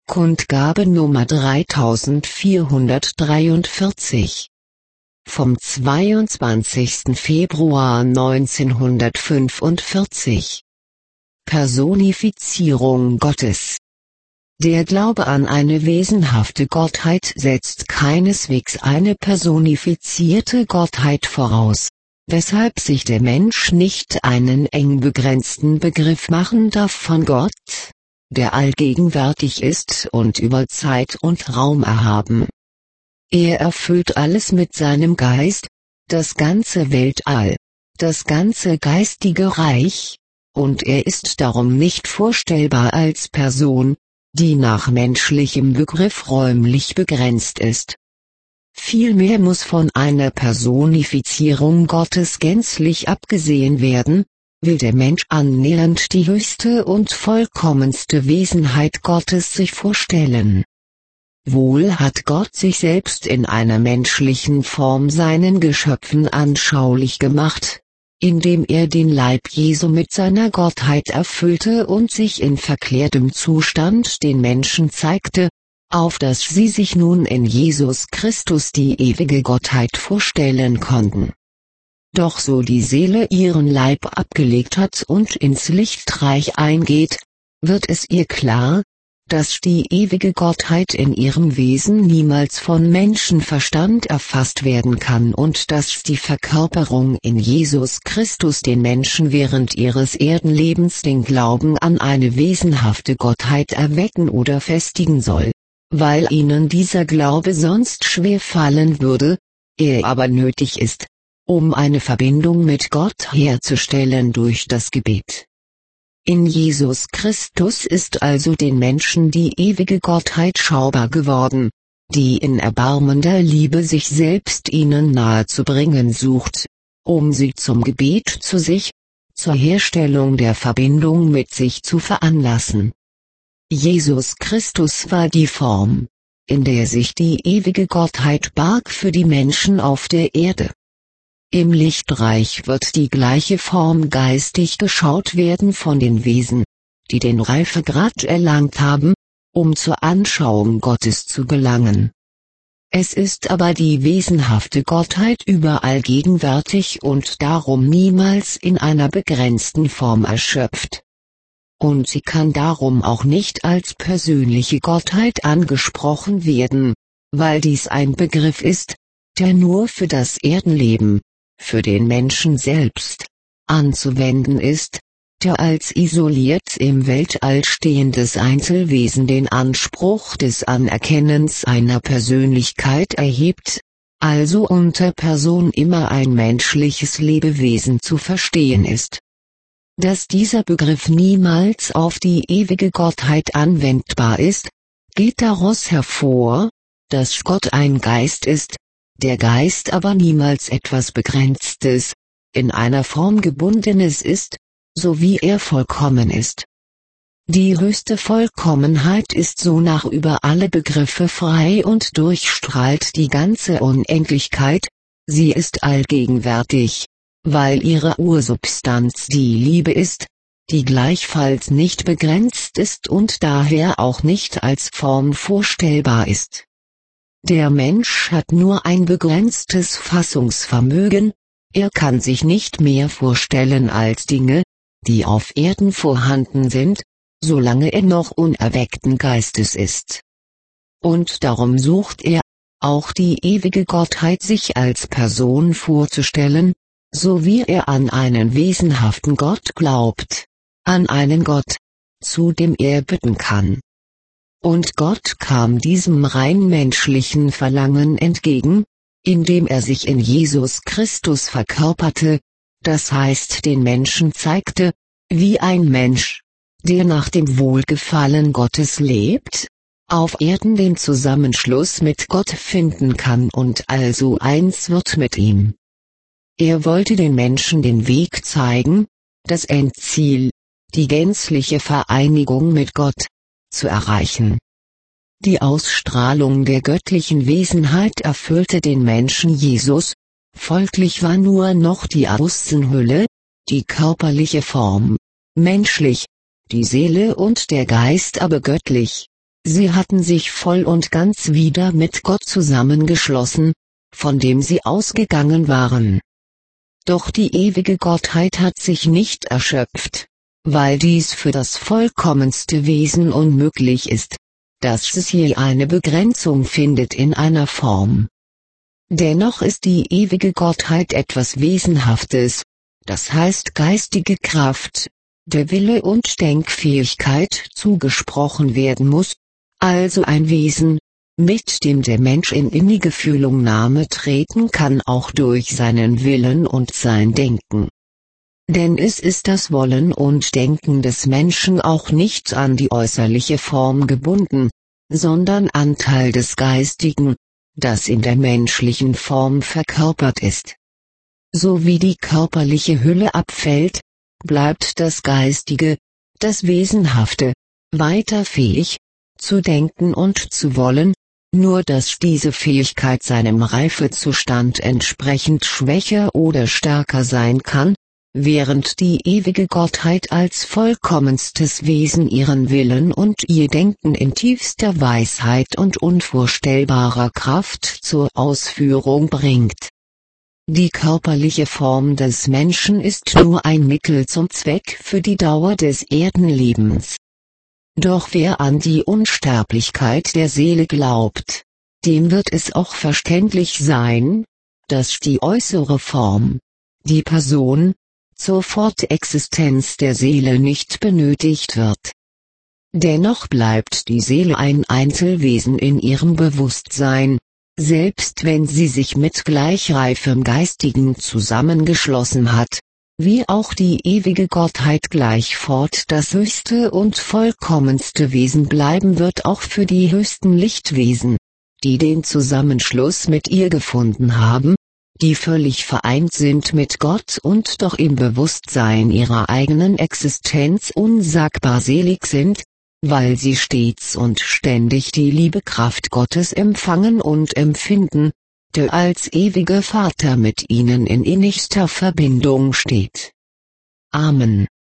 Kundgabe Nummer 3443. Vom 22. Februar 1945. Personifizierung Gottes. Der Glaube an eine wesenhafte Gottheit setzt keineswegs eine personifizierte Gottheit voraus, weshalb sich der Mensch nicht einen eng begrenzten Begriff machen darf von Gott, der allgegenwärtig ist und über Zeit und Raum erhaben. Er erfüllt alles mit seinem Geist, das ganze Weltall, das ganze geistige Reich, und er ist darum nicht vorstellbar als Person, die nach menschlichem Begriff räumlich begrenzt ist. Vielmehr muss von einer Personifizierung Gottes gänzlich abgesehen werden, will der Mensch annähernd die höchste und vollkommenste Wesenheit Gottes sich vorstellen. Wohl hat Gott sich selbst in einer menschlichen Form seinen Geschöpfen anschaulich gemacht, indem er den Leib Jesu mit seiner Gottheit erfüllte und sich in verklärtem Zustand den Menschen zeigte, auf dass sie sich nun in Jesus Christus die ewige Gottheit vorstellen konnten. Doch so die Seele ihren Leib abgelegt hat und ins Lichtreich eingeht, wird es ihr klar, dass die ewige Gottheit in ihrem Wesen niemals von Menschenverstand erfasst werden kann und dass die Verkörperung in Jesus Christus den Menschen während ihres Erdenlebens den Glauben an eine wesenhafte Gottheit erwecken oder festigen soll, weil ihnen dieser Glaube sonst schwer fallen würde, er aber nötig ist, um eine Verbindung mit Gott herzustellen durch das Gebet. In Jesus Christus ist also den Menschen die ewige Gottheit schaubar geworden, die in erbarmender Liebe sich selbst ihnen nahezubringen sucht, um sie zum Gebet zu sich, zur Herstellung der Verbindung mit sich zu veranlassen. Jesus Christus war die Form, in der sich die ewige Gottheit barg für die Menschen auf der Erde. Im Lichtreich wird die gleiche Form geistig geschaut werden von den Wesen, die den Reifegrad erlangt haben, um zur Anschauung Gottes zu gelangen. Es ist aber die wesenhafte Gottheit überall gegenwärtig und darum niemals in einer begrenzten Form erschöpft. Und sie kann darum auch nicht als persönliche Gottheit angesprochen werden, weil dies ein Begriff ist, der nur für das Erdenleben, für den Menschen selbst, anzuwenden ist, der als isoliert im Weltall stehendes Einzelwesen den Anspruch des Anerkennens einer Persönlichkeit erhebt, also unter Person immer ein menschliches Lebewesen zu verstehen ist. Dass dieser Begriff niemals auf die ewige Gottheit anwendbar ist, geht daraus hervor, dass Gott ein Geist ist, der Geist aber niemals etwas Begrenztes, in einer Form Gebundenes ist, so wie er vollkommen ist. Die höchste Vollkommenheit ist sonach über alle Begriffe frei und durchstrahlt die ganze Unendlichkeit, sie ist allgegenwärtig, weil ihre Ursubstanz die Liebe ist, die gleichfalls nicht begrenzt ist und daher auch nicht als Form vorstellbar ist. Der Mensch hat nur ein begrenztes Fassungsvermögen, er kann sich nicht mehr vorstellen als Dinge, die auf Erden vorhanden sind, solange er noch unerweckten Geistes ist. Und darum sucht er, auch die ewige Gottheit sich als Person vorzustellen, so wie er an einen wesenhaften Gott glaubt, an einen Gott, zu dem er bitten kann. Und Gott kam diesem rein menschlichen Verlangen entgegen, indem er sich in Jesus Christus verkörperte, das heißt den Menschen zeigte, wie ein Mensch, der nach dem Wohlgefallen Gottes lebt, auf Erden den Zusammenschluss mit Gott finden kann und also eins wird mit ihm. Er wollte den Menschen den Weg zeigen, das Endziel, die gänzliche Vereinigung mit Gott, zu erreichen. Die Ausstrahlung der göttlichen Wesenheit erfüllte den Menschen Jesus, folglich war nur noch die Außenhülle, die körperliche Form, menschlich, die Seele und der Geist aber göttlich, Sie hatten sich voll und ganz wieder mit Gott zusammengeschlossen, von dem sie ausgegangen waren. Doch die ewige Gottheit hat sich nicht erschöpft, weil dies für das vollkommenste Wesen unmöglich ist, dass es je eine Begrenzung findet in einer Form. Dennoch ist die ewige Gottheit etwas Wesenhaftes, das heißt geistige Kraft, der Wille und Denkfähigkeit zugesprochen werden muss, also ein Wesen, mit dem der Mensch in innige Fühlungnahme treten kann, auch durch seinen Willen und sein Denken. Denn es ist das Wollen und Denken des Menschen auch nicht an die äußerliche Form gebunden, sondern Anteil des Geistigen, das in der menschlichen Form verkörpert ist. So wie die körperliche Hülle abfällt, bleibt das Geistige, das Wesenhafte, weiter fähig, zu denken und zu wollen, nur dass diese Fähigkeit seinem Reifezustand entsprechend schwächer oder stärker sein kann, während die ewige Gottheit als vollkommenstes Wesen ihren Willen und ihr Denken in tiefster Weisheit und unvorstellbarer Kraft zur Ausführung bringt. Die körperliche Form des Menschen ist nur ein Mittel zum Zweck für die Dauer des Erdenlebens. Doch wer an die Unsterblichkeit der Seele glaubt, dem wird es auch verständlich sein, dass die äußere Form, die Person, zur Fortexistenz der Seele nicht benötigt wird. Dennoch bleibt die Seele ein Einzelwesen in ihrem Bewusstsein, selbst wenn sie sich mit gleichreifem Geistigen zusammengeschlossen hat, wie auch die ewige Gottheit gleichfort das höchste und vollkommenste Wesen bleiben wird, auch für die höchsten Lichtwesen, die den Zusammenschluss mit ihr gefunden haben, die völlig vereint sind mit Gott und doch im Bewusstsein ihrer eigenen Existenz unsagbar selig sind, weil sie stets und ständig die Liebekraft Gottes empfangen und empfinden, der als ewiger Vater mit ihnen in innigster Verbindung steht. Amen.